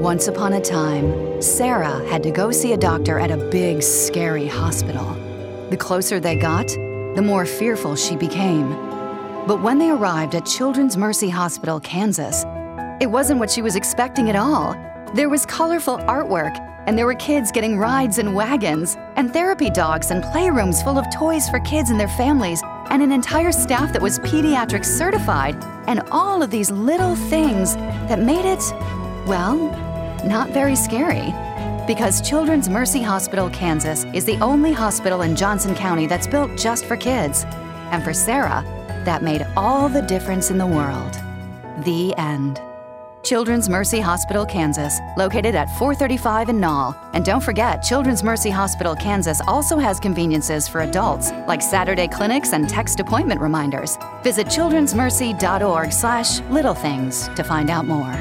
Once upon a time, Sarah had to go see a doctor at a big, scary hospital. The closer they got, the more fearful she became. But when they arrived at Children's Mercy Hospital, Kansas, it wasn't what she was expecting at all. There was colorful artwork, and there were kids getting rides in wagons, and therapy dogs and playrooms full of toys for kids and their families, and an entire staff that was pediatric certified, and all of these little things that made it, well, not very scary. Because Children's Mercy Hospital, Kansas is the only hospital in Johnson County that's built just for kids. And for Sarah, that made all the difference in the world. The end. Children's Mercy Hospital, Kansas, located at 435 in Nall. And don't forget, Children's Mercy Hospital, Kansas also has conveniences for adults, like Saturday clinics and text appointment reminders. Visit childrensmercy.org/littlethings to find out more.